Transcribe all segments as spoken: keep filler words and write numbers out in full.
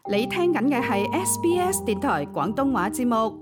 你聽緊嘅係 S B S 電台廣東話節目。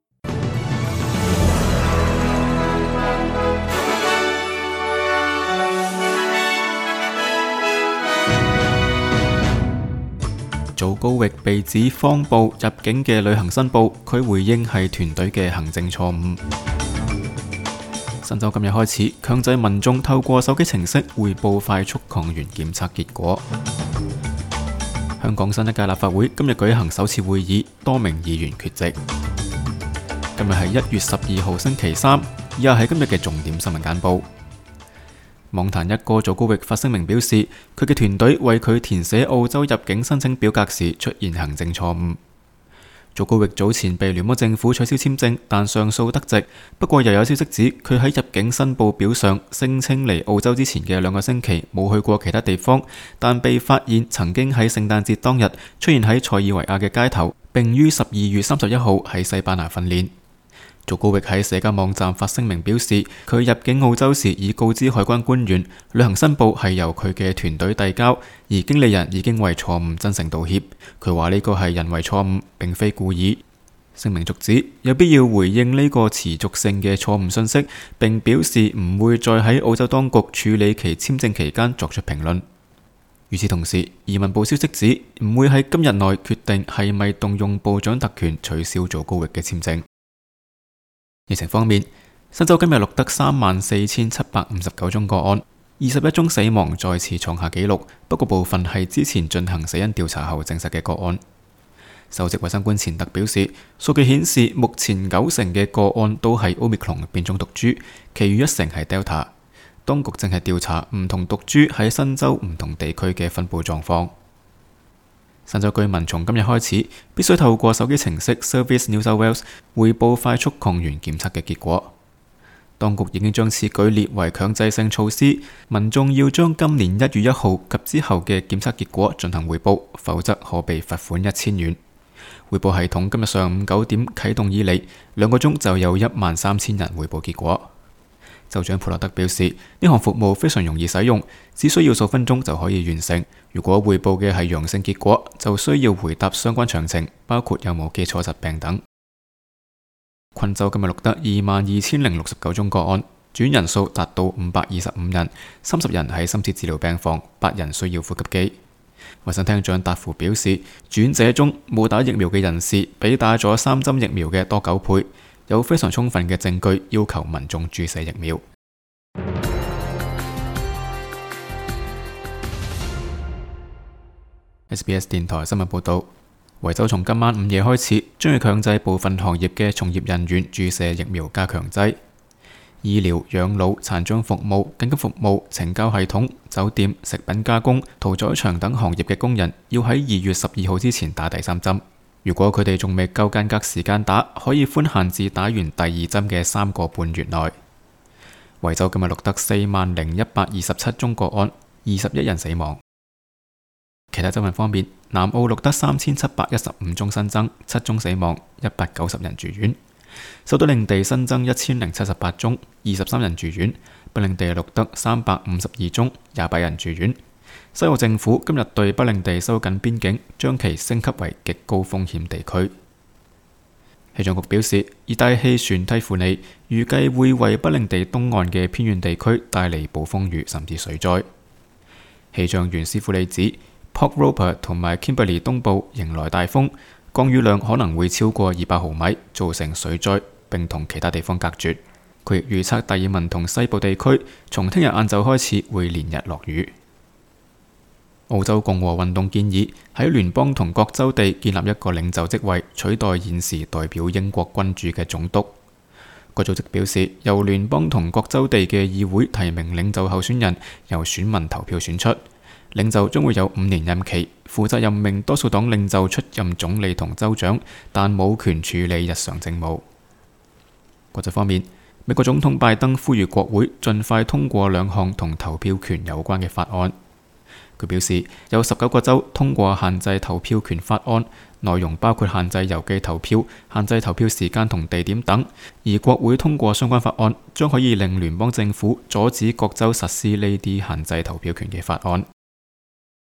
祖高域被指謊報入境嘅旅行申報，佢回應係團隊嘅行政錯誤。新州今日開始強制民眾透過手機程式匯報快速抗原檢測結果。香港新一屆立法會今日舉行首次會議，多名議員缺席。今日係一月十二號星期三，以下係今日嘅重點新聞簡報。網壇一哥祖高域發聲明表示，佢嘅團隊為佢填寫澳洲入境申請表格時出現行政錯誤。祖高域早前被聯邦政府取消簽證，但上訴得直。不過又有消息指，佢喺入境申報表上聲稱嚟澳洲之前嘅兩個星期冇去過其他地方，但被發現曾經喺聖誕節當日出現喺塞爾維亞嘅街頭，並於十二月三十一號喺西班牙訓練。祖高域喺社交網站發聲明表示，佢入境澳洲時已告知海關官員，旅行申報係由佢嘅團隊遞交，而經理人已經為錯誤真誠道歉。佢話呢個係人為錯誤，並非故意。聲明續指有必要回應呢個持續性嘅錯誤信息，並表示唔會再喺澳洲當局處理其簽證期間作出評論。與此同時，移民部消息指唔會喺今日內決定係咪動用部長特權取消祖高域嘅簽證。疫情方面，新州今日錄得三萬四千七百五十九宗個案，二十一宗死亡再次創下紀錄，不過部分係之前進行死因調查後證實嘅個案。首席衛生官錢特表示，數據顯示目前九成嘅個案都係 Omicron 變種毒株，其餘一成係 Delta。當局正係調查唔同毒株喺新州唔同地區嘅分佈狀況。新州居民從今日開始必須透過手機程式 Service New South Wales 匯報快速抗原檢測嘅結果。當局已經將此舉列為強制性措施，民眾要將今年一月一號及之後嘅檢測結果進行匯報，否則可被罰款一千元。匯報系統今日上午九點啟動以嚟，兩個鐘就有一萬三千人匯報結果。州長普洛德表示，呢項服務非常容易使用，只需要數分鐘就可以完成。如果匯報嘅係陽性結果，就需要回答相關詳情，包括有冇基礎疾病等。昆州今日錄得二萬二千零六十九宗個案，住院人數達到五百二十五人，三十人喺深切治療病房，八人需要呼吸機。衛生廳長達芙表示，住院者中冇打疫苗嘅人士比打咗三針疫苗嘅多九倍。有非常充分嘅證據要求民眾注射疫苗。S B S 電台新聞報導，維州從今晚午夜開始，將要強制部分行業嘅從業人員注射疫苗加強劑。醫療、養老、殘障服務、緊急服務、懲教系統、酒店、食品加工、屠宰場等行業嘅工人，要喺二月十二號之前打第三針。如果佢哋仲未夠間隔時間打，可以寬限至打完第二針嘅三個半月內。維州今日錄得四萬零一百二十七宗個案，二十一人死亡。其他州份方面，南澳錄得三千七百一十五宗新增，七宗死亡，一百九十人住院。首都領地新增一千零七十八宗，二十三人住院。北領地錄得三百五十二宗，廿八人住院。西澳政府今日對北領地收緊邊境，將其升級為極高風險地區。氣象局表示，熱帶氣旋蒂芙尼預計會為北領地東岸嘅偏遠地區帶嚟暴風雨甚至水災。氣象員斯庫利指 Port Roper 同埋 Kimberley 東部迎來大風，降雨量可能會超過二百毫米，造成水災，並同其他地方隔絕。佢亦預測達爾文同西部地區從聽日晏晝開始會連日落雨。澳洲共和運動建議喺聯邦同各州地建立一個領袖職位，取代現時代表英國君主嘅總督。該組織表示，由聯邦同各州地嘅議會提名領袖候選人，由選民投票選出。領袖將會有五年任期，負責任命多數黨領袖出任總理同州長，但冇權處理日常政務。國際方面，美國總統拜登呼籲國會盡快通過兩項同投票權有關嘅法案。佢表示，有十九個州通過限制投票權法案，內容包括限制郵寄投票、限制投票時間同地點等。而國會通過相關法案，將可以令聯邦政府阻止各州實施呢啲限制投票權嘅法案。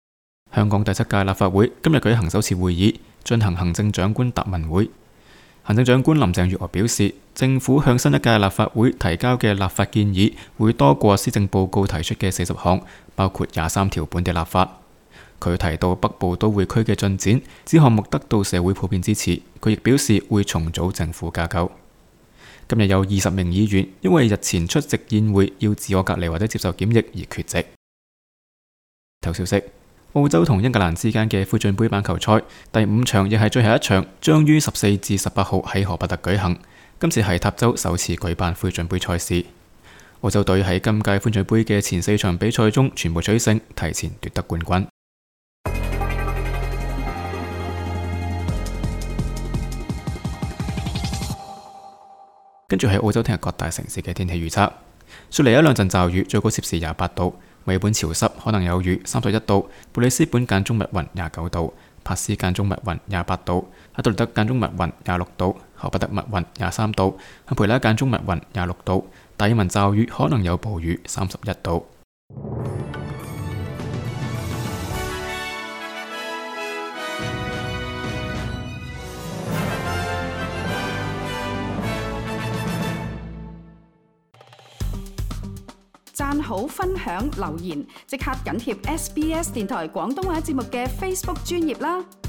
香港第七屆立法會今日舉行首次會議，進行行政長官答問會。行政長官林鄭月娥表示，政府向新一屆立法會提交嘅立法建議會多過施政報告提出嘅四十項，包括廿三條本地立法。佢提到北部都會區嘅進展，指項目得到社會普遍支持。佢亦表示會重組政府架構。今日有二十名議員因為日前出席宴會要自我隔離或者接受檢疫而缺席。頭消息：澳洲同英格蘭之間嘅杯進杯板球賽第五場亦係最後一場，將於十四至十八號喺荷伯特舉行。今次係塔州首次舉辦杯進杯賽事。澳洲隊喺今屆杯進杯嘅前四場比賽中全部取勝，提前奪得冠軍。跟住係澳洲聽日各大城市嘅天氣預測：雪梨一兩陣驟雨，最高攝氏廿八度；墨爾本潮濕，可能有雨，三十一度；布里斯本間中密雲，廿九度；珀斯間中密雲，廿八度；阿德萊德間中密雲，廿六度；荷伯特密雲，廿三度；坎培拉間中密雲，廿六度；達爾文驟雨，可能有暴雨，三十一度。 讚好、分享、留言，即刻緊貼 S B S 電台廣東話節目嘅 Facebook 專頁啦！